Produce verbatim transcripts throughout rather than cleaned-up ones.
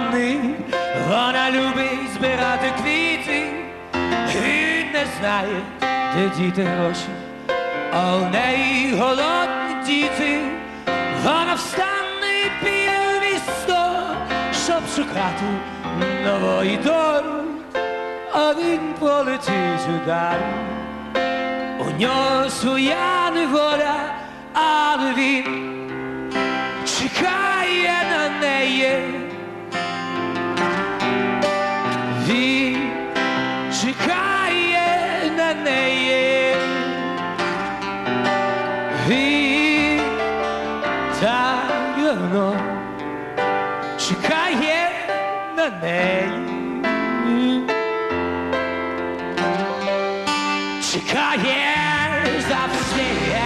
червоний, вона любить збирати квіти і не знає, де діти гроші, а у неї голодні діти. Вона встане і піде в місто, щоб шукати нової долі, а він полетить удалі. У нього своя неволя, але він чекає на неї. Він чекає на неї. Він так давно чекає на неї. Чекає завжди.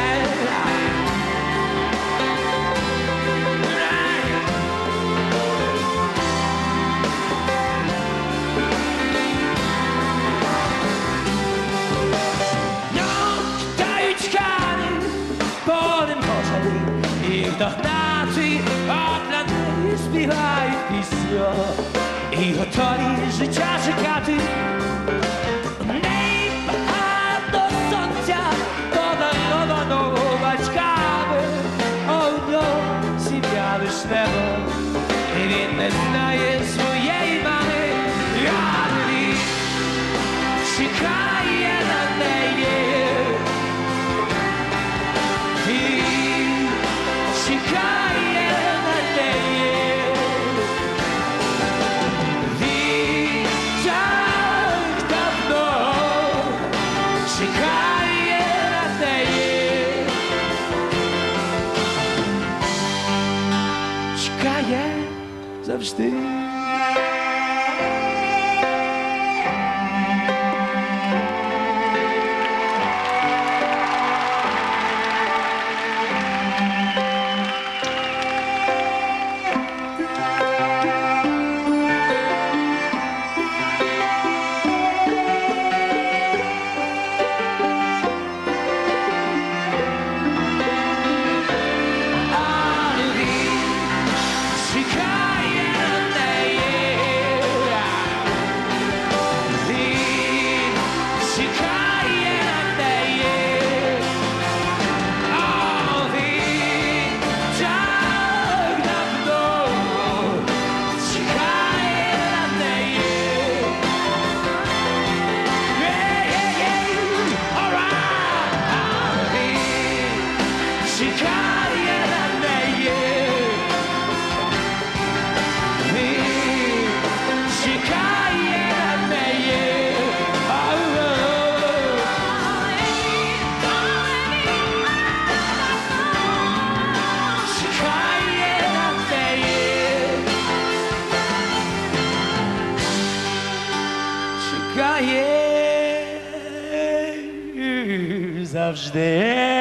Їх догнати, а для неї співають пісню і готові життя чекати. У неї багато сонця, подарованого батьками, а у нього сім'я лиш небо, і він не знає своєї мами, а він чекає на неї. Чекає на неї. Він так давно чекає на неї. Чекає завжди. Чекає завжди.